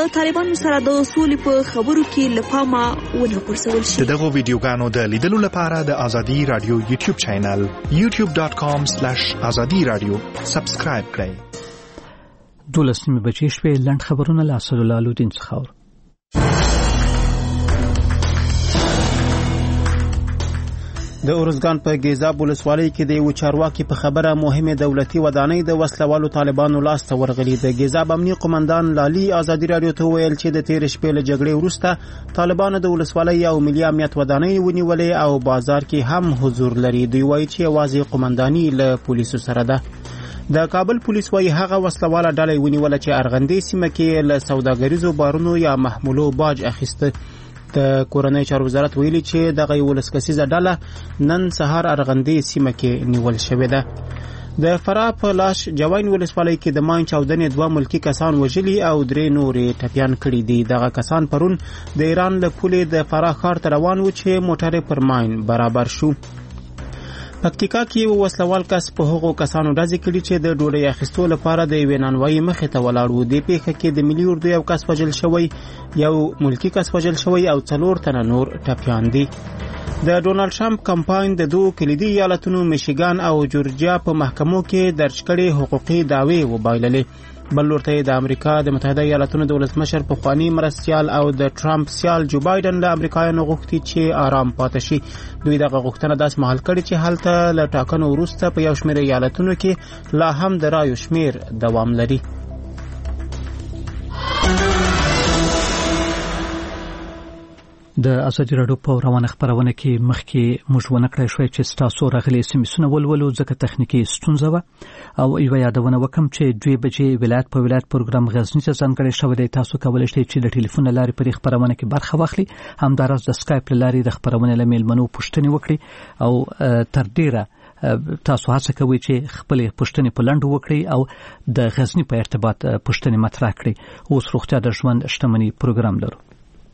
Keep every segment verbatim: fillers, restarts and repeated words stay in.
له طالبانو سره د سولې په خبرو کې له پامه ونه غورځول شي. د دغو ویډیوګانو د لیدلو لپاره د ازادي رادیو یوټیوب چینل یوټیوب ډاټ کام سلیش ازادي رادیو سبسکرایب کړئ. دولس نیمې بجې شوې. لنډ خبرونه له اسدالله الدین څخه. د ارزګان په ګیزاب ولسوالۍ کې د یو چارواکي په خبره مهمه دولتي ودانۍ د وسلوالو طالبانو لاس ته ورغلي. د ګیزاب امنیه قومندان لالي ازادي رادیو ته ویل چې د تیر شپې له جګړې وروسته طالبانو د ولسوالۍ او ملي امنیت ودانۍ ونیولې او بازار کې هم حضور لري. دوی وایي چې یوازې قومنداني له پولیسو سره ده. د کابل پولیس وايي هغه وسلواله ډلې ونیوله چې ارغندې سیمه کې له سوداګریزو بارونو یا محمولو باج اخیسته. د کورنۍ چارو وزارت ویلي چې دغه ولس کسیزه ډله نن سهار ارغندې سیمه کې نیول شوې ده. د فراه په لاش جوین ولسوالۍ کې د ماین چاودنې دوه ملکی کسان وژلي او درې نورې ټپیان کړي دي. دغه کسان پرون د ایران له پولې د فراه ښار ته روان و چې موټر پر ماین برابر شو. پکتیکا کې وسلوال کس په هغو کسانو ډزې کړي چې د ډوډۍ اخیستو لپاره د یوې نانوایي مخې ته ولاړ وو. دې پیښه کې د ملي اردو یو کس وژل شوی، یو ملکی کس وژل شوی او څلور تنه نور ټپیان دي. د ډونالډ ټرمپ کمپاین د دوه کلیدي ایالتونو میشیګان او جورجیا په محکمو کې درج کړي حقوقي دعوې وبایللې. بل لورته د امریکا د متحده ایالاتونو د ولسمشر پخوانی مرستیال او د ټرمپ سیال جو بایدن له امریکایانو غوښتي چې آرام پاتې شي. دوی دغه غوښتنه داس مهال کړي چې هلته له ټاکنو وروسته په یو شمېر ایالتونو کې لا هم د رایو شمېر دوام لري. د ازادي راډیو په روانه خبرونه کې مخکې موږ ونکړای شوې چې تاسو راغلي سیمسونه ولولو ځکه تخنیکی ستونزه و او یو یادونه وکم چې دوی بجې ولایت په ولایت پروګرام غزنی ته ځانګړی شوی دی. تاسو کولی شئ چې د ټلیفون لارې په خبرونه کې برخه واخلي. همداراز د سکایپ لارې د خبرونه لمیل منو پوښتنې وکړي او تر ډیره تاسو هڅه کوئ چې خپل پوښتنې په لنډو وکړي او د غزنی په ارتباط پوښتنې مطرح کړي. اوس روغتیا د ژوند شتمنۍ پروګرام لرو.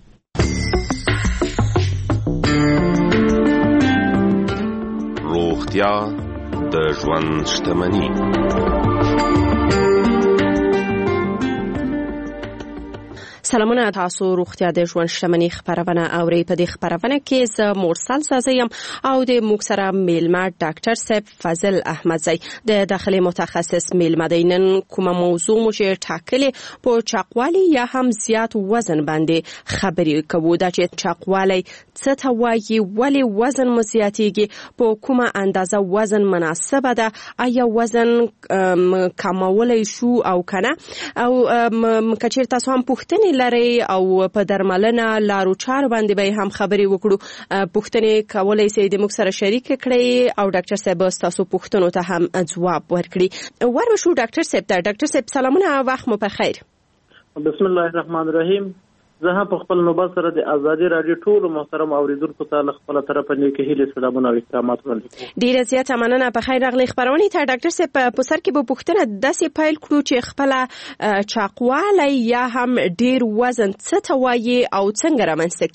روغتیا د ژوند شتمنۍ. سلامونه، تاسو روغتیا د ژوند شتمنۍ خبرونه اورئ. په دې خبرونه کې زه مرسل سازیم او د موږ سره میلمه ډاکټر صاحب فضل احمدزی د داخلي متخصص میلمه دی. نن کومه موضوع مو چې ټاکلې په چاقوالي یا هم زیات وزن باندې خبرې کوو. دا چې چاقوالي څه ته وایي، ولې وزن مو زیاتېږي، په کومه اندازه وزن مناسبه ده، آیا وزن کمولی شو او کنه، او کچیر تاسو هم پوښتنې لري او په درملنه لارو چارو باندې به هم خبرې وکړو. پوښتنې کولای شئ د موږ سره شریک کړئ او ډاکټر صاحب تاسو پوښتنو ته هم ځواب ورکړي. ورشو ډاکټر صاحب ته. ډاکټر صاحب سلامونه، وخت مو په خیر. بسم الله الرحمن الرحیم. زه هم په خپل نوبت سره د ازادي رادیو ټول محترم اوریدونکو ته له خپل طرفه نیکه هیلې سلامونه او احترامات وړاندې. ډیره زیاته مننه. په خیر راغلی خبرونه ته ډاکټر صاحب. په سر کې به پوښتنه داسې پیل کړو چې خپل چاقوالی یا هم ډیر وزن څه ته وایي او څنګه رامنځته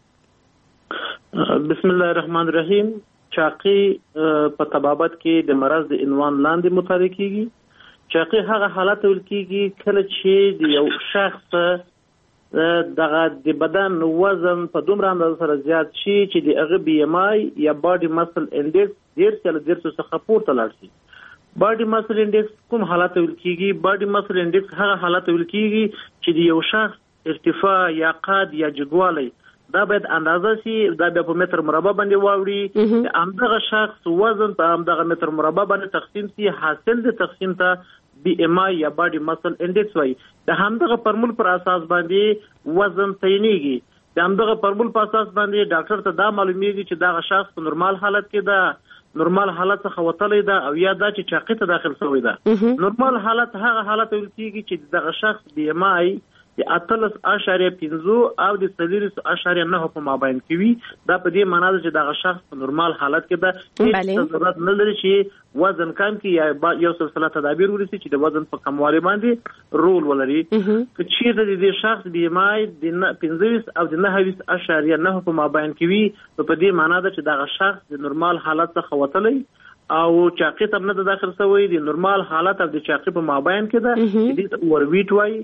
کیږي؟ بسم الله الرحمن الرحیم. چاقي په طبابت کې د مرض د عنوان لاندې مطابق کیږي. چاقي هغه حالت ول کیږي کله چې د یو شخص دغه د بدن وزن په دومره اندازه سره زیات شي چې د هغه بی ام آی یا باډي مسل انډیکس ډیر څه ډیر څه خپورته لاړ شي. باډي مسل انډیکس کوم حالت ول کیږي؟ باډي مسل انډیکس هغه حالت ول کیږي چې د یو شخص ارتفاع یا قد یا جګوالی دا باید اندازه شي، دا بیا په متر مربع باندې واوړي. همدغه شخص وزن په همدغه متر مربع باندې تقسیم شي. حاصل د تقسیم ته بی ام آی یا باډي مسل انډیکس وایي. د همدغه فارمول پر اساس باندې وزن تعینېږي. د همدغه فارمول په اساس باندې ډاکټر ته دا معلومیږي چې دا شخص په نورمال حالت کې ده، نورمال حالت څخه وتلی ده، او یا دا چې چاقي ته داخل شوی ده. نورمال حالت هغه حالت ویل کېږي چې دغه شخص بی ام آی د اتلس اشاریه پنځه او د څلوېښت اشاریه نهه په مابین کې وي. دا په دې معنی ده چې دغه شخص په نورمال حالت کې ده. هیڅ ضرورت نه لري چې وزن کم کړي یا یو سلسله تدابیر ونیسي چې د وزن په کموالي باندې رول ولري. که چیرته د دې شخص بی ام آی د پنځه او د نهه ویشت اشاریه نهه په مابین کې وي، نو په دې معنی ده چې دغه شخص د نورمال حالت څخه وتلی او چاقي ته نه داخل شوی. د نورمال حالت او د چاقي په مابین کې ده. دې ته اوربیټ وایي.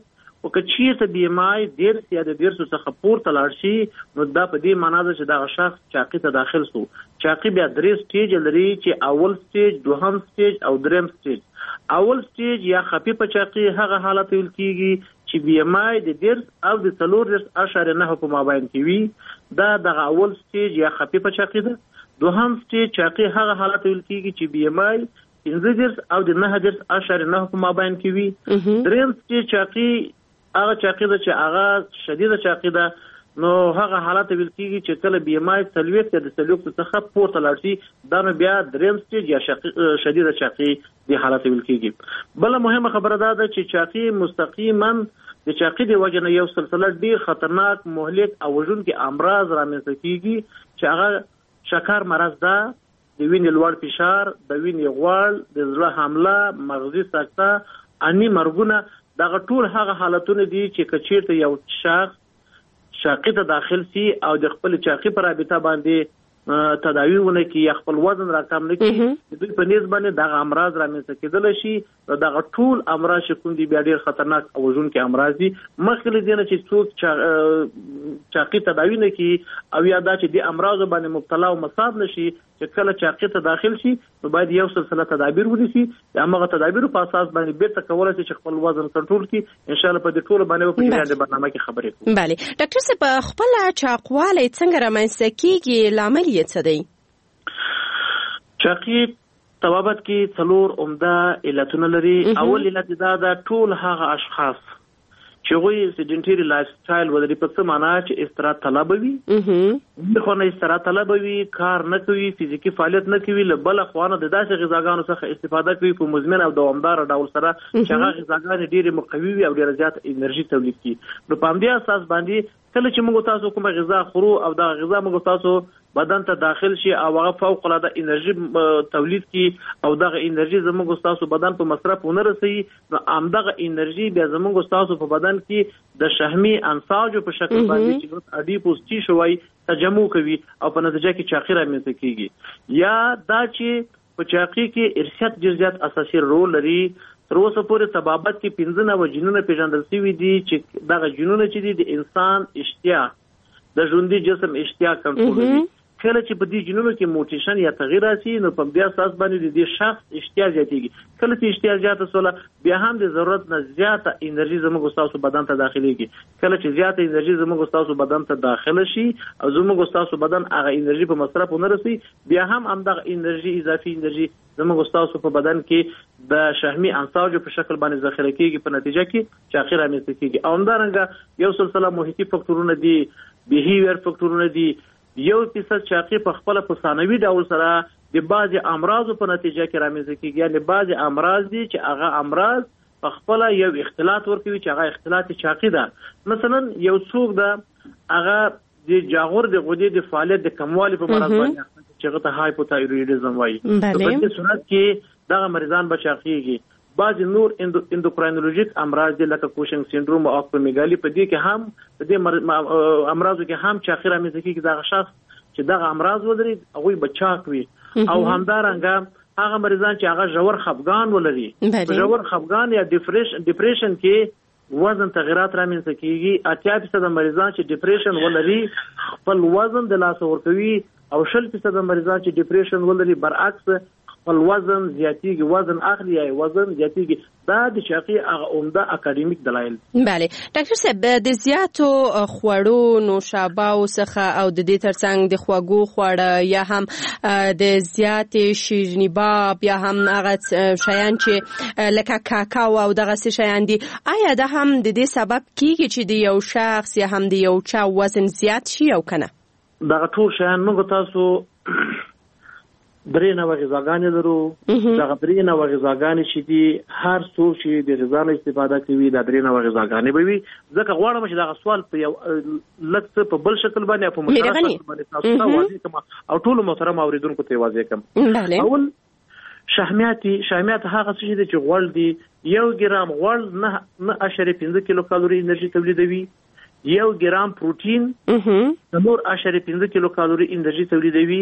او که چیرته بی ام آی ډیر یا د ډیر څخه پورته لاړ شي نو دا په دې معنی ده چې دا شخص چاقي ته داخل سو. چاقي بیا درې سټیج لري چې اول سټیج، دوهم سټیج او دریم سټیج. اول سټیج یا خفیفه چاقي هغه حالت ویل کیږي چې بی ام آی د ډیر او د څلور اشاریه نه په مابین کې وي. دا د اول سټیج یا خفیفه چاقي ده. دوهم سټیج چاقي هغه حالت ویل کیږي چې بی ام آی پنځه ډیر او د نه ډیر اشاریه نه په مابین کې وي. دریم سټیج چاقي هغه چاقي ده چې هغه شدیده چاقي ده، نو هغه حالت ویل کیږي چې کله بی ام آی څلوېښت یا د څلوېښت څخه پورته لاړ شي، دا نو بیا دریم سټیج یا شدیده چاقي د حالت ویل کیږي. بل مهمه خبره ده چې چاقي مستقیما د چاقي د وجه نه یو سلسله ډیر خطرناک، مهلک او وژونکي امراض رامنځته کیږي چې هغه شکر مرض ده، د وینې لوړ فشار، د وینې غوړ، د زړه حمله، مغزي سکته، اني مرګونه. دغه ټول هغه حالتونه دي چې کچیرته یو شخص چاقي ته داخل سي او د خپل چاقي پر رابطه باندې تداوی ونه کی یا خپل وزن راکم نه کی، دوی په نسبت باندې دغه امراض رامنځته کېدل شي. دغه ټول امراض چې کوم دي بیا ډیر خطرناک او وژونکي امراض دي. مخکې دې نه چې څوک چاقي تداوی نه کی او یا دا چې د امراض باندې مبتلا او مصاب نشي، چې کله چاقي ته داخل شي نو باید یو سلسله تدابیر ونیسي. هغه تدابیر په اساس باندې بیرته کولای شي چې خپل وزن کنټرول کړي. ان شاء الله په دې ټول باندې په دې برنامه کې خبرې کوو. بله ډاکټر صاحب، خپل چاقواله څنګه رامنځته کیږي، لامل یې څه دی؟ چاقي طبابت کې څلور عمده علتونه لري. اول علت دا ده ټول هغه اشخاص چې غوي سیډنټری لایف سټایل ولري، په څه معنا چې استراحت طلب وي، خو نه استراحت طلب وي، کار نه کوي، فزیکی فعالیت نه کوي، بل خو نه د داسې غذاګانو څخه استفاده کوي په مزمن او دوامدار ډول سره چې هغه غذاګانې ډېرې مقوي وي او ډېر زیات انرژي تولید کوي. نو په همدې اساس باندې کله چې موږ تاسو کومه غذا خورو او دا غذا موږ تاسو بدن ته داخل شي او هغه فوق العاده انرژي تولید کی او دغه انرژي زموږ تاسو بدن په مصرف ونه رسي، نو همدغه انرژي بیا زموږ تاسو په بدن کې د شحمي انساجو په شکل باندې چې اډیپوس ټي شوی تجمع کوي او په نتیجه کې چاقي رامنځته کیږي. یا دا چې په چاقي کې ارثیت ډیر زیات اساسي رول لري. تر اوسه پورې طبابت کې پنځه نوي جنونه پیژندل شوي دي چې دغه جنونه چې دي د انسان اشتها، د ژوندي جسم اشتها کنټرولوي. کله چې په دې جنونو کې موټیشن یا تغییر راسي نو په دې اساس باندې د دې شخص اشتها زیاتېږي. کله چې اشتها زیاته سوله بیا هم د ضرورت نه زیاته انرژي زموږ تاسو بدن ته داخليږي. کله چې زیاته انرژي زموږ تاسو بدن ته داخله شي او زموږ تاسو بدن هغه انرژي په مصرف ونه رسي، بیا هم همدغه انرژي اضافي انرژي زموږ تاسو په بدن کې د شحمي انساجو په شکل باندې ذخیره کیږي، په نتیجه کې چاقي رامنځته کیږي. او همدارنګه یو سلسله محیطي فاکتورونه دي، بیهیویر فاکتورونه دي. یو فیصد چاقي په خپل په ثانوي ډول سره د بعضي امراض په نتیجه کې رامنځته کیږي. یعنی بعضي امراض دي چې هغه امراض په خپل یو اختلاط ورکوي چې هغه اختلاط چاقي ده. مثلا یو څوک ده هغه د جاغور د غدې د فعالیت د کموالي په مرض باندې چې هغه ته هایپوتایرویډیزم وایي. په دې صورت کې دغه مریضان به چاقيږي. بعض نور اندوکراینولوژیک امراض دي لکه کوشنګ سینډروم او اکرومیګالي، په دې کې هم په دې امراضو کې هم چاقي رامنځته کیږي. دغه شخص چې دغه امراض ولري هغه بچاک وي. او همدارنګه هغه مریضان چې هغه ژور خفګان ولري، ژور خفګان یا ډیپریشن ډیپریشن کې وزن تغیرات رامنځته کیږي. اتیا فیصد مریضان چې ډیپریشن ولري خپل وزن د لاس ورکوي او شل فیصد مریضان چې ډیپریشن ولري برعکس خپل وزن زیاتیږي، وزن اخلي یا وزن زیاتیږي. دا د چاقي هغه عمده اکاډمیک دلایل. بله ډاکټر صاحب، د زیاتو خوړو نوشابه څخه او د دې ترڅنګ د خواږو خواړه یا هم د زیاتې شیرینیباب یا هم هغه شیان چې لکه کاکاو او دغه څه شیان دي، آیا دا هم د دې سبب کیږي چې د یو شخص یا هم د یو چا وزن زیات شي او کنه؟ دغه ټول شیان موږ تاسو درې نوع غذاګانې لرو. دغه درې نوع غذاګانې چې دي هر څوک چې د غذا نه استفاده کوي دا درې نوع غذاګانې به وي. ځکه غواړم چې دغه سوال په یو لږ څه په بل شکل باندې په مشخص باندې تاسو ته واضح کړم او ټول محترم اوریدونکو ته واضح کړم. اول شحمیاتي شحمیات هغه څه دي چې غوړ دي. یو ګرام غوړ نه نه اشاریه پنځه کیلو کالوري انرژي تولیدوي. یو ګرام پروتین نور اشاریه پنځه کیلو کالوري انرژي تولیدوي.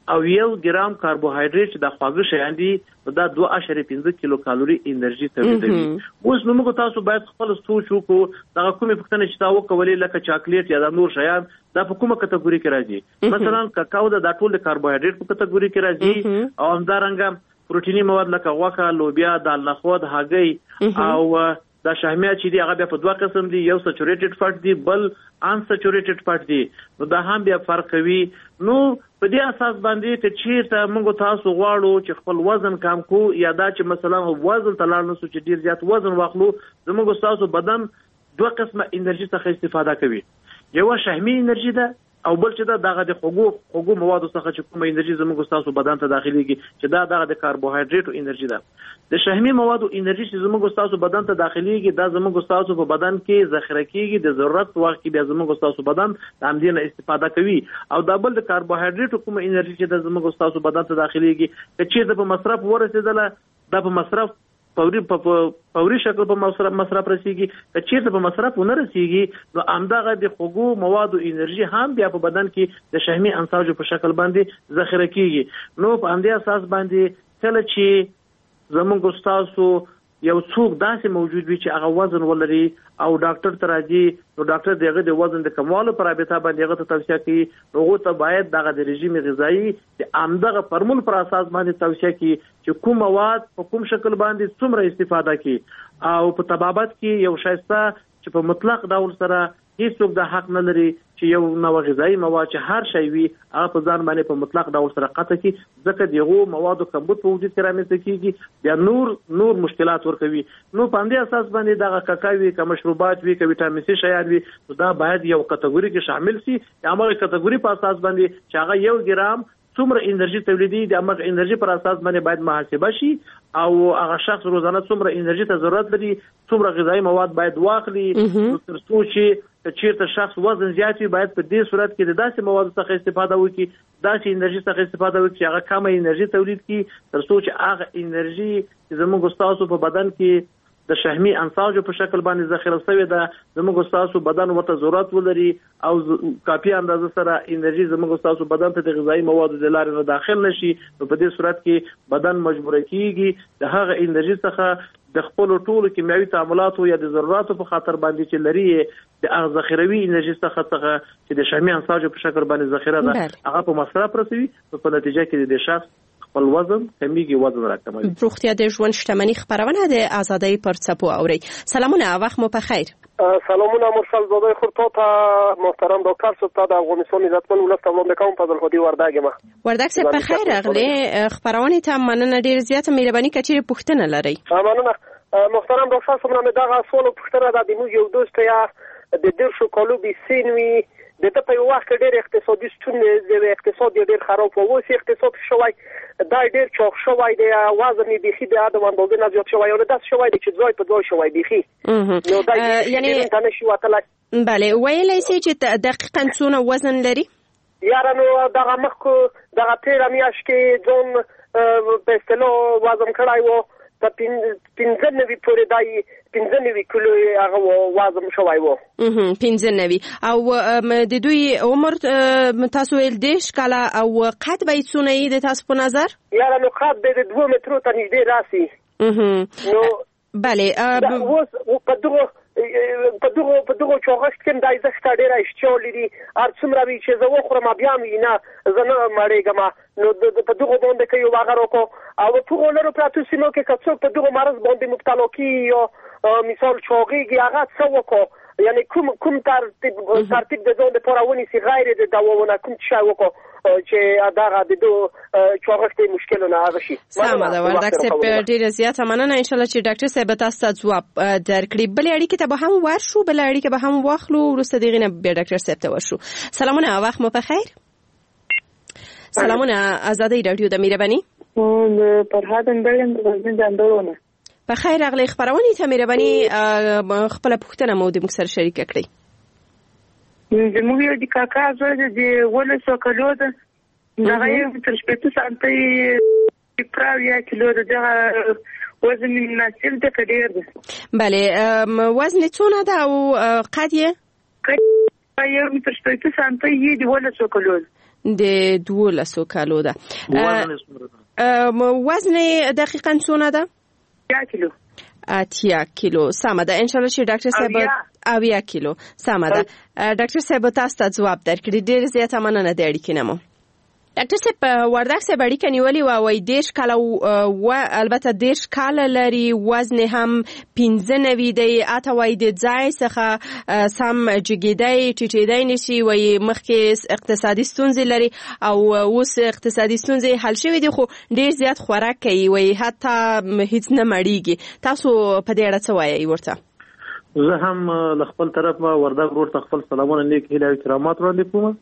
او یو ګرام کاربوهایډریټ د خواږه شیان دي دا دوه اعشاریه پنځه کیلو کالوري انرژي تولیدوي. اوس نو موږ تاسو باید خپل سوچ وکړو دا کومه پوښتنه چې تاسو کولې لکه چاکلیټ یا د نور شیان دا په کومه کټګوري کې راځي؟ مثلا کاکاو د ټول کاربوهایډریټ په کټګوري کې راځي او همدارنګه پروتینی مواد لکه غوښه، لوبیا، دال نخود، هګۍ او دا شحمیات چې دی هغه بیا په دوه قسم دي، یو سچوریټډ فیټ دی بل ان سچوریټډ فیټ دی. نو دا هم بیا فرق کوي. نو په دې اساس باندې چې چیرته موږ تاسو غواړو چې خپل وزن کم کو یا دا چې مثلا وزن تلار نو چې ډیر زیات وزن واخلو زموږ تاسو بدن دوه قسمه انرژي څخه استفاده کوي. یو شحمي انرژي ده او بل چې دا دغه د خوګو خوګو موادو څخه چې کومه انرژي زموږ تاسو بدن ته داخليږي چې دا دغه د کاربوهایډریټ انرژي ده. د شحمي موادو انرژي چې زموږ تاسو بدن ته داخليږي دا زموږ تاسو په بدن کې ذخیره کیږي، د ضرورت وخت کې بیا زموږ تاسو بدن د همدې استفاده کوي. او دا بل د کاربوهایډریټ کومه انرژي چې د زموږ تاسو بدن ته داخليږي چې د په مصرف ورسېدله دا په مصرف فوري په فوري شکل په مصرف مصرف رسیږي. چې چیرته په مصرف ونه رسیږي نو همدغه د خوګو موادو انرژي هم بیا په بدن کې د شحمي انساجو په شکل باندې ذخیره کیږي. نو په همدې اساس باندې کله چې زموږ تاسو یو څوک داسې موجود وي چې هغه وزن ولري او ډاکټر ته راځي نو ډاکټر دغه د وزن د کموالو پر رابطه باندې هغه ته توصیه کوي هغه ته باید دغه د رژیم غذایی چې عامدغه فرمول پر اساس باندې توصیه کوي چې کوم مواد په کوم شکل باندې څومره استفاده کوي. او په طبابت کې یو شایسته چې په مطلق ډول سره هیڅوک د حق نه لري چې یو نو غذایی مواد چې هر شی وي هغه په ځان باندې په مطلق ډول سره قطع کی ځکه دغه موادو کمبود په وجود کې رامنځته کیږي بیا نور نور مشکلات ورکوي. نو په دې اساس باندې دغه کاکاوي که مشروبات وي که ویټامین سي شیان وي دا باید یو کټګوري کې شامل شي. هغه کټګوري په اساس باندې چې هغه یو ګرام څومره انرژي تولیدي د هغه انرژي پر اساس باندې باید محاسبه شي او هغه شخص روزانه څومره انرژي ته ضرورت لري څومره غذایی مواد باید واخلي. تر څو چې چیرته شخص وزن زیات وي باید په دې صورت کې د داسې موادو څخه استفاده وکړي داسې انرژي څخه استفاده وکړي چې هغه کمه انرژي تولید کړي تر څو چې هغه انرژي چې زموږ تاسو په بدن کې د شحمي انساجو په شکل باندې ذخیره شوی ده زموږ تاسو بدن ورته ضرورت ولري او کافي اندازه سره انرژي زموږ تاسو بدن ته د غذایی موادو د لارې نه داخل نشي نو په دې صورت کې بدن مجبور کیږي د هغه انرژي څخه د خپل ټولو کیمیاوي تعاملاتو یا د ضرورتو په خاطر باندې چې لري د هغه ذخیروي انرژي څخه څخه چې د شحمي انساجو په شکل باندې ذخیره ده هغه په مصرف رسوي په نتیجه کې د شخص خپل وزن کمیږي وزن راکموي. روغتیا د ژوند شتمنۍ خبرونه د آزادۍ پر څپو اوري. سلامونه وخت مو په خیر. سلامونه مرسل زاده خورتا ته محترم ډاکټر صاحب ته د افغانستان عزتمن ولس ته وړاندې کوم فضل هدي وردګ ما. وردګ صاحب په خیر راغلی خبرونه ته مننه ډیر زیاته مهرباني کچې پوښتنه لري. مننه محترم ډاکټر صاحب نن دغه سوال پوښتنه د موږ یو دوست یا د دیرشو کالو بي سینوي د ته په وخت کې ډېر اقتصادي ستونزې د اقتصاد ډېر خراب وو اوس اقتصاد شوی دا ډېر چاق شوی دی وزن یې بيخي د ادم اندازې نه زیات شوی او داس شوی دی چې ځای په ځای شوی بيخي نو دا یعنی دا نشي وتلای. بله ویلای شي چې دقیقاً څونه وزن لري؟ یاره نو دغه مخکو دغه تیر میاشت کې ځون په اصطلاح وزن کړای وو په پنځه نوي پورې دای پنځه نوي کیلو هغه وزن شوی وو. اها پنځه نوي او د دوی عمر تاسو ول دیش کاله او قد به څونه یې د تاسو په نظر؟ یاره نو قد به د دوه مترو ته نږدې راسي. اها نو بله اوس په دغه په دغه په دغه چوغښت کې دای زښت ډیر اشتیول دي ار څومره وی چې زه وخورم بیا مې نه زه نه مړېږم نو په دغه باندې کې یو هغه راکو او په ټولو پراتو سیمو کې کڅو په دغه مرض باندې مبتلا کی یو مثال چوغيږي هغه څه وکړو یعنی کوم کوم ترتیب ترتیب د ځون د پرونی سي غیر د دواونه کوم څه وکړو چې دغه د دوه چوغښت مشکلونه هغه شي. سم ده وردګ صاحب ډیر زیاته مننه ان شاء الله چې ډاکټر صاحب تاسو ته ځواب درکړي. بل اړیکه ته به هم ورشو بل اړیکه به هم واخلو ورسته دغه نه به ډاکټر صاحب ته ورشو. سلامونه وخت مو په خیر. سلامونه آزادۍ رادیو د مهرباني او فرهادن بلند د ځندونه په خیر راغلی خبرونه ته مهرباني خپل پوښتنه مو د مکسر شریک کړئ. زموږ یو د کاکا زوی د ولسو کلو ده دغه یې تر شپېته سانتۍ پراو یا کیلو ده دغه وزن مناسب ده که ډېر ده؟ بله وزن څونه ده او قد یې؟ قد یې تر شپېته سانتۍ یې د ولسو کلو ده. د دولسو کالو ده. وزن دقیقاً څونه ده؟ یا کیلو. اتیا کیلو. سمه ده. ان شاء الله چې ډاکټر صاحب اویا کیلو. سمه ده. ډاکټر صاحب تاسو ته ځواب درکړي. ډیر زیاته مننه د اړیکې نه مو. ډاکټر صاحب وردګ صاحب اړیکه نیولې وه، وایي دېرش کاله و البته دېرش کاله لري، وزن هم پنځه نوي دی، اته وایي د ځای څخه سم جګېدی ټیټېدی نشي، وایي مخکې اقتصادي ستونزې لري او اوس اقتصادي ستونزې حل شوي دي خو ډېر زیات خوراک کوي، وایي حتی هیڅ نه مړېږي. تاسو په دې اړه څه وایئ ورته؟ زه هم له خپل طرفه وردګ ورور ته خپل سلامونه نیک هیله او احترامات وړاندې کوم.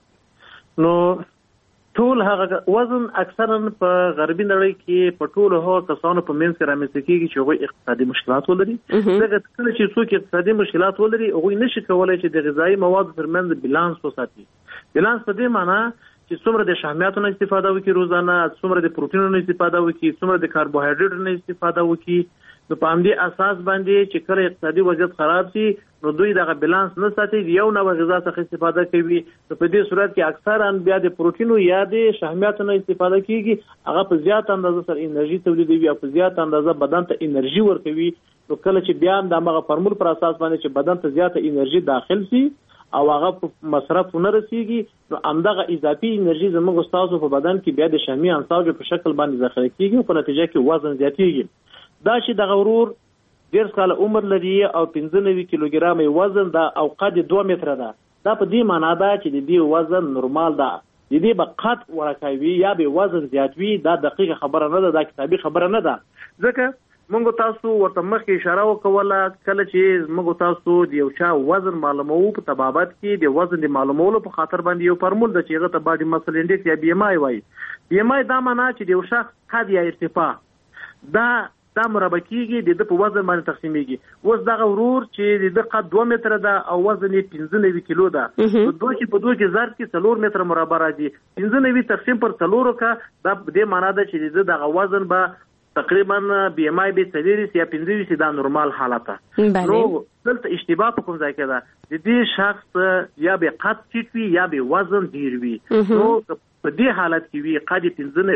نو ټول هغه وزن اکثرا په غربي نړۍ کې په ټولو هغو کسانو په منځ کې رامنځته کېږي چې هغوی اقتصادي مشکلات ولري. ځکه کله چې څوک اقتصادي مشکلات ولري هغوی نشي کولی چې د غذایي موادو ترمنځ بیلانس وساتي. بیلانس په دې معنی چې څومره د شحمیاتو نه استفاده وکړي روزانه، څومره د پروټینونو نه استفاده وکړي، څومره د کاربوهایډریټو نه استفاده وکړي. نو په همدې اساس باندې چې کله اقتصادي وضعیت خراب شي نو دوی دغه بیلانس نه ساتي، یو نوع غذا څخه استفاده کوي. نو په دې صورت کې اکثرا بیا د پروټینو یا د شحمیاتو نه استفاده کیږي، هغه په زیات اندازه سره انرژي تولیدوي او په زیات اندازه بدن ته انرژي ورکوي. نو کله چې بیا د هغه فارمول پر اساس باندې چې بدن ته زیاته انرژي داخل شي او هغه په مصرف نه رسیږي، نو همدغه اضافي انرژي زموږ استادو په بدن کې بیا د شحمي انساجو په شکل باندې ذخیره کیږي او په نتیجه کې وزن زیاتیږي. دا چې دغه ورور ډېر کاله عمر لري او پنځه نوي کیلوګرام وزن ده او قد دوه متره ده، دا په دې معنا ده چې د دې وزن نورمال ده. د دې به قد ورکوي یا به وزن زیات وي، دا دقیقه خبره نه ده، دا کتابي خبره نه ده. ځکه موږ تاسو ورته مخکې اشاره وکوله کله چې موږ تاسو د یو چا وزن معلومو په طبابت کې د وزن د معلومولو په خاطر باندې یو فارمول ده چې هغه ته باډي مسل انډیکس یا بی ام آی وایي. بی ام آی دا معنا چې د یو شخص قد یا ارتفاع دا دا مربع کېږي، د ده په وزن باندې تقسیمېږي. اوس دغه ورور چې د ده قد دوه متره ده او وزن یې پنځه نوي کیلو ده، په دوه کې په دوه کې ضرب کې څلور متره مربع راځي. پنځه نوي تقسیم پر څلورو کا دا په دې معنا ده چې د ده دغه وزن به تقریبا بی ام آی به څلوېښت یا پنځه ویشت دا نورمال حالت ده. نو دلته اشتباه په کوم ځای کې ده؟ د دې شخص یا به قد ټیټ وي یا به وزن ډېر وي. نو په دې حالت کې وي قد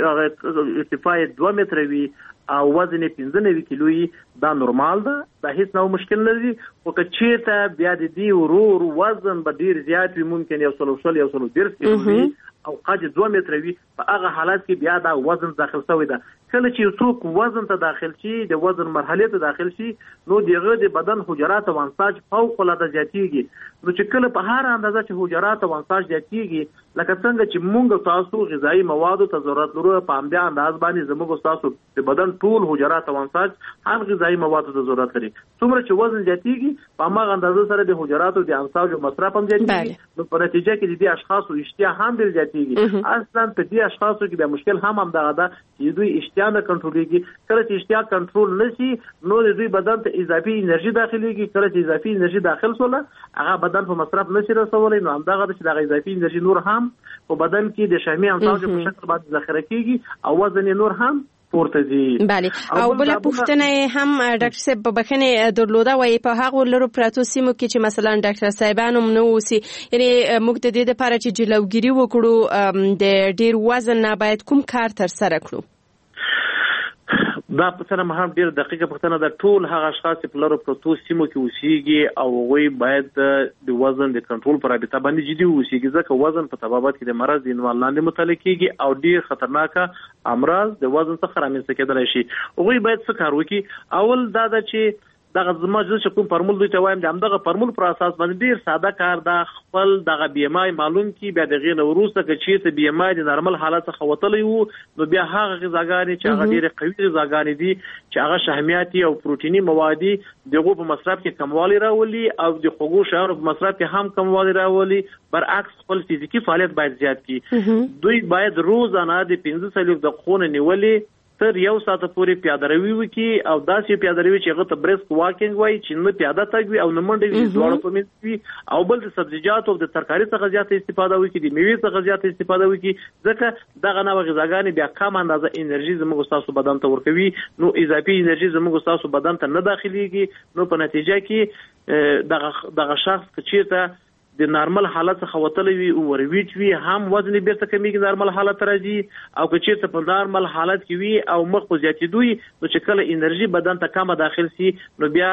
پنځه ارتفاع دوه متره وي او وزن پنځه نوي کیلو وي، دا نورمال ده، دا هیڅ نو مشکل نه لري. خو که چېرته بیا د دې ورور وزن به ډېر زیات وي، ممکن یو سلو شل یو سلو دېرش کیلو وي او قد دوه متره وي، په هغه حالت کې بیا دا وزن داخل شوی ده. کله چې څوک وزن ته داخل شي، د وزن مرحلې ته داخل شي، نو دغه د بدن حجرات او انساج فوق العاده زیاتېږي. نو چې کله په هر اندازه چې حجرات او انساج زیاتېږي، لکه څنګه چې موږ تاسو غذایي موادو ته ضرورت لرو، په همدې انداز باندې زموږ تاسو د بدن ټول حجرات او انساج هم غذایي موادو ته ضرورت لري. څومره چې وزن زیاتېږي په هماغه اندازه سره د حجراتو د انساجو مصرف هم زیاتېږي. نو په نتیجه کې د دې اشخاصو اشتها هم ډېر زیاتېږي. اصلا په دې اشخاصو کې د مشکل هم همدغه ده چې دوی اشتها نه کنټرولېږي. کله چې اشتها کنټرول نشي نو د دوی بدن ته اضافي انرژي داخلېږي. کله چې اضافي انرژي داخل شوله هغه بدن په مصرف نشي رسولی، نو همدغه ده چې دغه اضافي انرژي نور هم په بدن کې د شحمي انساجو په شکل باندې ذخیره کېږي او وزن یې نور هم پورته ځي. بله. او بله پوښتنه هم ډاکټر صاحب په بخښنې درلوده، وایي په هغو لرو پراتو سیمو کې چې مثلا ډاکټر صاحبان هم نه اوسي، یعنې موږ د دې دپاره چې جلوګیري وکړو د ډېر وزن نه باید کوم کار ترسره کړو؟ دا پوښتنه هم ډېر دقیقه پوښتنه ده. ټول هغه اشخاص چې په لرو پرتو سیمو کې اوسېږي او هغوی باید د وزن د کنټرول په رابطه باندې جدي واوسېږي، ځکه وزن په طبابت کې د مرض د عنوان لاندې مطالعه کېږي او ډېر خطرناکه امراض د وزن څخه رامنځته کېدلی شي. هغوی باید څه کار وکړي؟ اول دا ده چې دغه زما چې کوم فارمول دوی ته وایم د همدغه فارمول پر اساس باندې ډېر ساده کار ده. خپل دغه بی ام آی معلوم کړي، بیا د هغې نه وروسته که چېرته بی ام آی د نارمل حالت څخه وتلی وو، نو بیا هغه غذاګانې چې هغه ډېرې قوي غذاګانې دي چې هغه شحمیاتي او پروټیني مواد دي، د هغو په مصرف کې کموالی راولي او د خوږو شیانو په مصرف کې هم کموالی راولي. برعکس خپل فزیکي فعالیت باید زیات کړي. دوی باید روزانه د پنځه څلوېښت دقیقو نه نیولې تر یو ساعته پورې پیاده روي وکړي او داسې پیاده روي چې هغه ته بریسک واکینګ وایي، چې نه پیاده تګ وي او نه منډې وي، دواړه په منځ وي. او بل د سبزیجاتو او د ترکاري څخه زیاته استفاده وکړي، د میوې څخه زیاته استفاده وکړي، ځکه دغه نوع غذاګانې بیا کم اندازه انرژي زموږ ستاسو بدن ته ورکوي. نو اضافي انرژي زموږ ستاسو بدن ته نه داخليږي. نو په نتیجه کې دغه دغه شخص چې چیرته د نارمل حالت څخه وتلی وي او ورویټ وي هم وزن بیرته کمیږي نارمل حالت راځي او که چیرته په نارمل حالت کې وي او مخ په زیاتېدو وي نو چې کله انرژي بدن ته کمه داخل شي نو بیا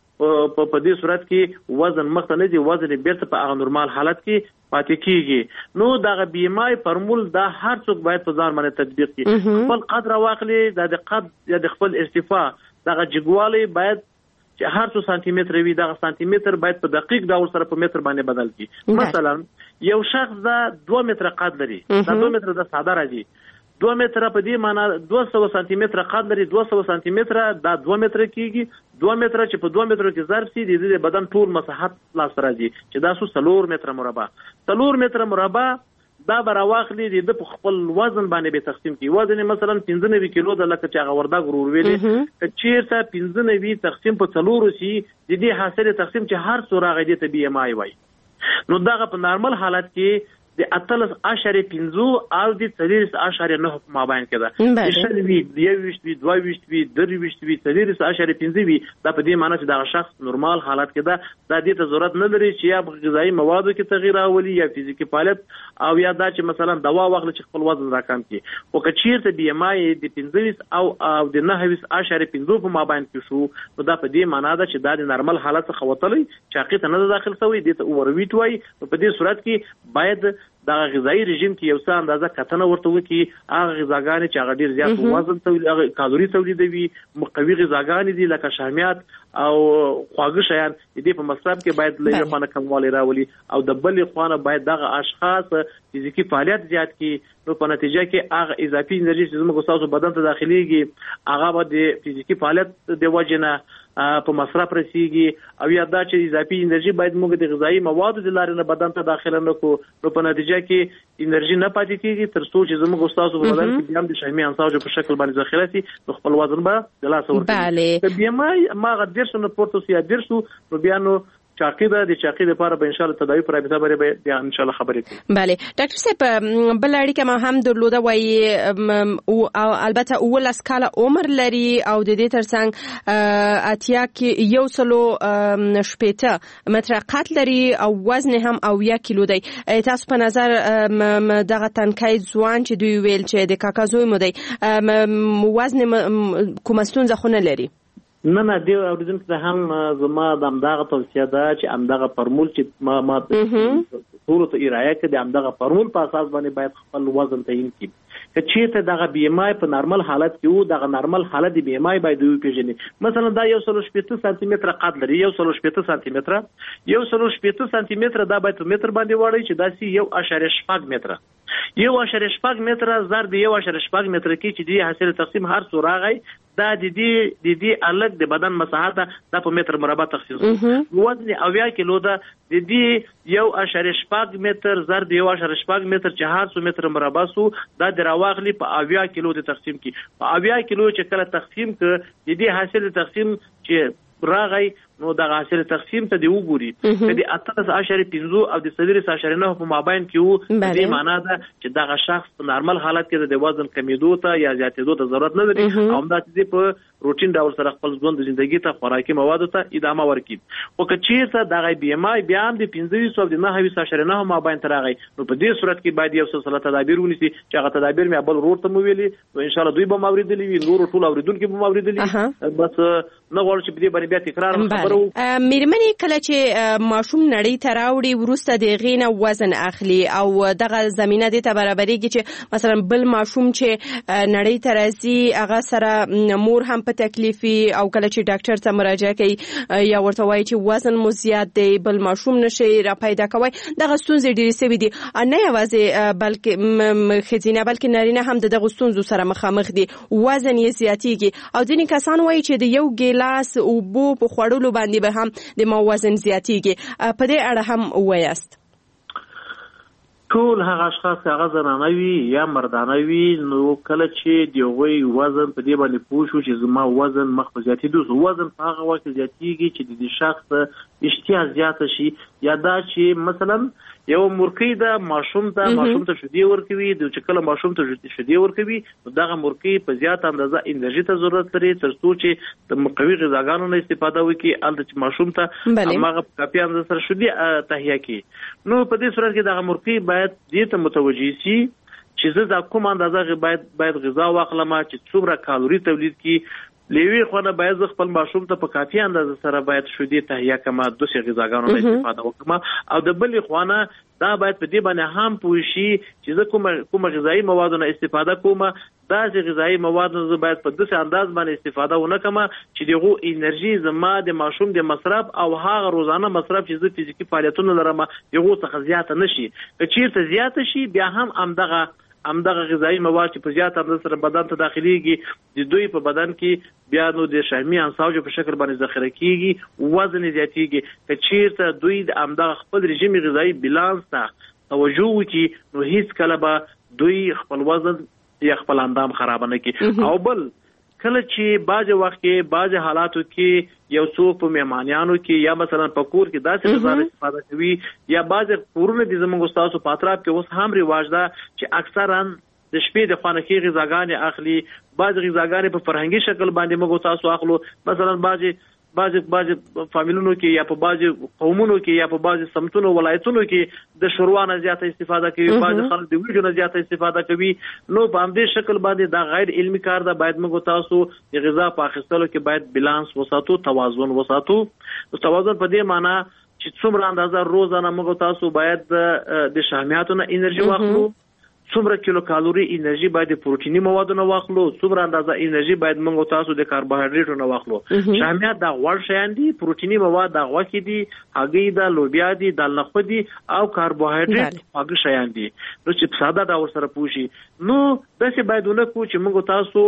په دې صورت کې وزن مخ ته نه ځي وزن بیرته په هغه نورمال حالت کې پاتې کیږي. نو دغه بی ام آی فارمول دا هر څوک باید په ځان باندې تطبیق کړي. خپل قد راواخلي د قد یا د خپل ارتفاع دغه جګوالی باید چې هر څو سانتي متر وي دغه سانتي متر باید په دقیق ډول سره په متر باندې بدل کړي. مثلا یو شخص دا دوه متر قد لري دا دوه متر د ساده راځي دوه متر په دې معنی دوه سوه سانتي متر قد لري دوه سوه سانتي متر دا دوه متر کیږي دوه متر چې په دوه متر کې ضرب شي د بدن ټول مساحت لاس راځي چې دا څو څلور متر مربع څلور متر مربع دا به راواخلي د په خپل وزن باندې به تقسیم کړي. وزن مثلا پنځه نوي کیلو د لکه چې هغه وردګ ورور ویلې که چیرته پنځه نوي تقسیم په څلورو شي د دې حاصل تقسیم چې هر څو راغی دې ته بی ام آی وایي. نو دغه په نارمل حالت کې د اتلس اشاریه پنځه او د څلوریز اشاریه نه په مابین کې ده شل وی یوویشت وی دوهویشت وی درویشت وی څلوریز اشاریه پنځه وی دا په دې معنی چې دا شخص نورمال حالت کې ده دا دې ته ضرورت نه لري چې یا غذایی موادو کې تغییر راولي یا فزیکی فعالیت او یا دا چې مثلا دوا واخلي چې خپل وزن راکم کړي. او که چیرته بی ام آی د پنځه او او د نهه اشاریه پنځه په مابین کې شو نو دا په دې معنی ده چې دا د نارمل حالت څخه وتلی چې حقیقت نه داخل شوی دې ته اوورویټ وایي. په دې صورت کې باید دا غذایی رژیم کې یو څه اندازه کتنه ورته وکړي هغه غذاګانې چې هغه ډېر زیات وزن تولید کالوري تولیدوي مقوي غذاګانې دي لکه شحمیات او خواږه شیان دې په مصرف کې باید لږه خانه کموالی راولي او د بلې خانه باید دغه اشخاص فزیکی فعالیت زیات کړي نو په نتیجه کې هغه اضافي انرژي چې زموږ تاسو بدن ته داخليږي هغه به د فزیکی فعالیت د وجه نه په مصرف رسیږي او یا دا چې اضافي انرژي باید موږ د غذایی موادو د لارې نه بدن ته داخله نکړو نو په نتیجه کې انرژي نه پاتې کیږي تر څو چې زموږ استادو په بدن کې هم د شحمي انساج په شکل باندې ذخیره شي نو خپل وزن به د لاس ورکړي. بله بیا ما ما غدیر شو نو پورته سي ادیر شو نو بیا نو چاقي ده د چاقي لپاره به ان شاء الله تداوی پر رابطه باندې بیا ان شاء الله خبرې کوي. بله ډاکټر صاحب بل اړیکه ما هم درلوده وایي او البته اول اسکاله عمر لري او د دې ترڅنګ اتیا کې یو سلو شپېته متر قد لري او وزن هم او یک کیلو دی. تاسو په نظر دغه تنکای ځوان چې دوی ویل چې د کاکازوی مو دی وزن کومه ستونزه خو نه لري؟ نه نه دی اوریدونکو ته هم زما د همدغه توصیه ده چې همدغه فارمول چې ما ما ټولو ته ارائه کړي د همدغه فارمول په اساس باندې باید خپل وزن تعیین کړي. که چیرته دغه بی ام آی په نارمل حالت کې وو دغه نارمل حالت د بی ام آی باید وپېژني. مثلا دا یو سلو شپېته سانتي متر قد لري یو سلو شپېته سانتي متر یو سلو شپېته سانتي متر دا باید په متر باندې واړی چې دا سی یو اشاریه شپږ متر یو اشاریه شپږ متر ضرب یو اشاریه شپږ متر کې چې دی حاصل تقسیم هر څو راغی دا د دې د دې الګ د بدن مساحت دا په متر مربع تقسیم وزن اویا کیلو دا د دې یو اشاریه شپږ متر ضرب یو اشاریه شپږ متر چې هر څو متر مربع سو دا د راواغلی په اویا کیلو د تقسیم کی په اویا کیلو چې کله تقسیم ک د دې حاصل تقسیم چې راغی نو د حاصل تقسیم ته دی وګوري چې د اتلس اشاریه پنځه او د څلوریز اشاریه نه په مابین کې وو د دې معنا ده چې دغه شخص په نارمل حالت کې د وزن کمیدو ته یا زیاتېدو ته ضرورت نه لري او همدا چې په روټین ډول سره خپل ژوند ژوندۍ ته خوراکي موادو ته ادامه ورکړي. او که چیرته دغه بی ام آی بیا هم د پنځه او د نهه اشاریه نه مابین ته راغی نو په دې صورت کې باید یو سلسله تدابیر ونیسي چې هغه تدابیر مې بل ورته مو ویلي نو ان شاء الله دوی به ماوریدلی وي نور ټول اوریدونکو به ماوریدلی بس نه غواړم چې په دې باندې بیا تکرار خبرو. میرمنې کله چې ماشوم نړۍ ته راوړي وروسته د غینه وزن اخلي او دغه زمينه دې ته برابرېږي چې مثلا بل ماشوم چې نړۍ ته راځي هغه سره مور هم په تکلیفي او کله چې ډاکټر ته مراجعه کوي یا ورته وایي چې وزن مو زیات دی بل ماشوم نشي را پیدا کوي دغه ستونزې ډېرې سوي دي نه یوازې بلکې ښځینه بلکې نارینه هم دغه ستونزو سره مخامخ دي وزن یې زیاتېږي او ځینې کسان وایي چې د یو ګیلاس اوبو په خوړلو باندې به هم د ما وزن زیاتېږي په دې اړه هم وایاست؟ ټول هغه اشخاص چې هغه زنانه وي یا مردانه وي نو کله چې د هغوی وزن په دې باندې پوه شو چې زما وزن مخ په زیاتېدو شو وزن په هغه وخت زیاتېږي چې د دې شخص اشتها زیاته شي یا دا چې مثلا یو مورکۍ د ماشوم ته ماشوم ته شیدې ورکوي د چې کله ماشوم ته شیدې ورکوي نو دغه مورکۍ په زیات اندازه انرژي ته ضرورت لري تر څو چې د مقوي غذاګانو نه استفاده وکړي الته چې ماشوم ته هغه کافي اندازه سره شیدې تهیه کړي نو په دې صورت کې دغه مورکۍ باید دې ته متوجي شي چې زه د کوم اندازه باید باید غذا واخلم چې څومره کالوري تولید کړي لیوی خونه باید ز خپل ماشوم ته په کافي اندازه سره باید شیدې تهیه کما د څه غذاګانو نه استفاده وکم او د بلې خونه دا باید په دې باندې هم پوه شي چې زه کوم کوم غذایی موادو نه استفاده کوم دا چې غذایی مواد نه باید په داسې انداز باندې استفاده ونه کما چې دغه انرژي زما د ماشوم د مصرف او هغه روزانه مصرف چې زه فزیکی فعالیتونه لرم یو څه زیات نشي که چیرته زیات شي بیا هم امدغه امدغه غذایی مواد چې په زیات اندازه سره بدن ته داخليږي د دوی په بدن کې بیا نو د شحمي انساج په شکل باندې ذخیره کیږي وزن زیاتیږي که چیرته دوی د امدغه خپل رژیم غذایی بیلانس ته توجه وکړي نو هیڅ کله به دوی خپل وزن یا خپل اندام خراب نه کړي او بل کله چې باج وخت کې باج حالاتو کې یو څوک په مهمانیانو کې یا مثلا په کور کې داسې غذا استفاده کوي یا باج کورونه د زموږ استادو په اطراف کې اوس هم رواج ده چې اکثرا د شپې د خانه کې غذاګانې اخلي باج غذاګانې په فرهنګي شکل باندې موږ تاسو اخلو مثلا باج باج باج فامیلونو کې یا په باج قومونو کې یا په باج سمتونو ولایتونو کې د شوروا نه زیاته استفاده کوي باج خلک د ویډیو نه زیاته استفاده کوي نو په همدې شکل باندې دا غیر علمي کار ده باید موږ تاسو د غذا په اخیستلو کې باید بیلانس وساتو توازن وساتو نو توازن په دې معنی چې څومره اندازه روزانه موږ تاسو باید د شحمیاتو نه انرژي واخلو څومره کیلو کالوري انرژي باید د پروتیني موادو نه واخلو څومره اندازه انرژي باید موږ تاسو د کاربوهایډریټو نه واخلو شحمیات د غوړ شیان دي پروتیني مواد د غوښې دي هګۍ د لوبیا دي د نخود دي او کاربوهایډریټ هغه شیان دي نو چې ساده دا ور سره پوښي نو داسې باید ونه کو چې موږ تاسو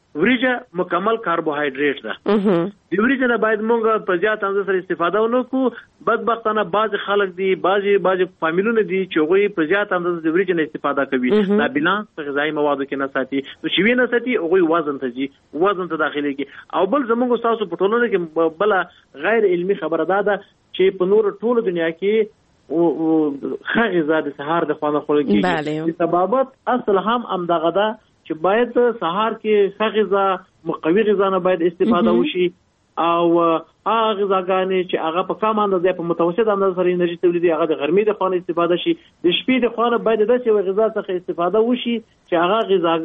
وریجه مکمل کاربوهایډریټ ده د وریجه نه باید موږ په زیات اندازه سره استفاده ونکو بدبختانه بعض خلک دي بعض بعض فامیلونه دي چې غوي په زیات اندازه د وریجه نه استفاده کوي دا بیلانس په غذایی موادو کې نه ساتي نو چې وینه ساتي غوي وزن ته ځي وزن ته داخليږي او بل زموږ تاسو په ټولنه کې بل غیر علمي خبره ده چې په نور ټول دنیا کې او خغه زاد سهار د خوانه خلک کې سببات اصل هم امدغه ده چې باید سهار کې ښه غذا مقوي غذا نه باید استفاده وشي او هغه غذاګانې چې هغه په کم اندازه په متوسط اندازه سره انرژي تولیدي هغه د غرمې د خوانه استفاده شي د شپې د خوانه باید داسې یو غذا څخه استفاده وشي چې هغه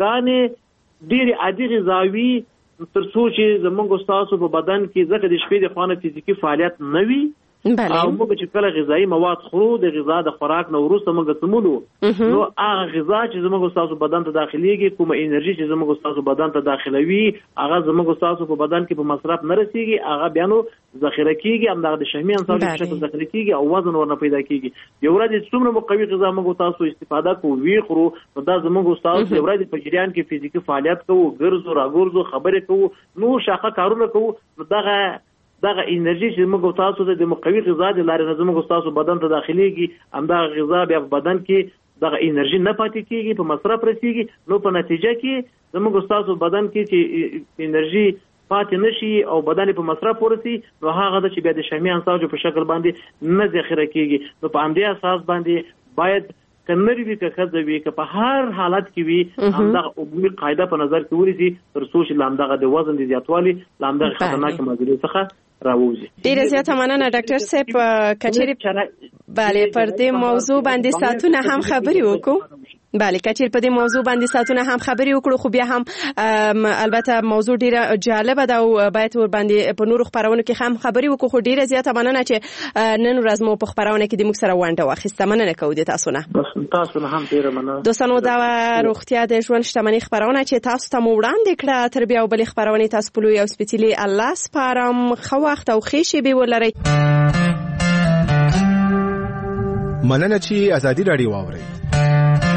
غذاګانې ډېر عادي غذاوي تر څو چې زموږ استادو په بدن کې ځکه د شپې د خوانه فزیکی فعالیت نه وي او موږ چې کله غذایی مواد خورو د غذا د خوراک نه وروسته موږ سمولو نو هغه غذا چې زموږ تاسو بدن ته داخليږي کومه انرژي چې زموږ تاسو بدن ته داخلوي هغه زموږ تاسو په بدن کې په مصرف نه رسیږي هغه بیا نو ذخیره کیږي همدغه د شحمي انساج په شکل ذخیره کیږي او وزن ورنه پیدا کیږي یو ورځ څومره مقوي غذا موږ تاسو استفاده کوو وی خورو نو دا زموږ تاسو یو ورځ په جریان کې فزیکی فعالیت کوو ګرځو راګورځو خبرې کوو نو شاخه کارونه کوو نو دغه دغه انرژي چې موږ تاسو ته د مقوي غذا د لارې زموږ تاسو بدن ته داخليږي همدغه غذا بیا په بدن کې دغه انرژي نه پاتې کیږي په مصرف رسیږي نو په نتیجه کې زموږ تاسو بدن کې چې انرژي پاتې نشي او بدن په مصرف ورسي نو هغه د چې بیا د شحمي انساج په شکل باندې نه ذخیره کیږي نو په همدې اساس باندې باید کنری وی که خزه وی که په هر حالت کې وی همدغه عمومي قاعده په نظر کې ورسي تر څو چې لامدغه د وزن د زیاتوالي لامدغه خطرناک ماده څخه راوځي. ډیره زیاته مننه ډاکټر صاحب کچېری bale پر دې موضوع باندې ساتونه هم خبري وکړو bale کچېر په دې موضوع باندې ساتونه هم خبري وکړو خو بیا هم البته موضوع ډیره جالب ده او باید ور باندې په نورو خبرونو کې هم خبري وکړو خو ډیره زیاته مننه چې نن ورځ مو په خبرونه کې د موږ سره وانډه واخیسته مننه کوو د تاسو نه بس تاسو نه هم ډیره مننه دوستانو دا روغتیا د ژوند شتمنۍ خبرونه چې تاسو ته مو وړاندې کړه تر بیا بل خبرونه تاسو په لوی او سپیڅلي الله سپارم خو وخت او خېشي به ولري مننه چې ازادي رادیو واوري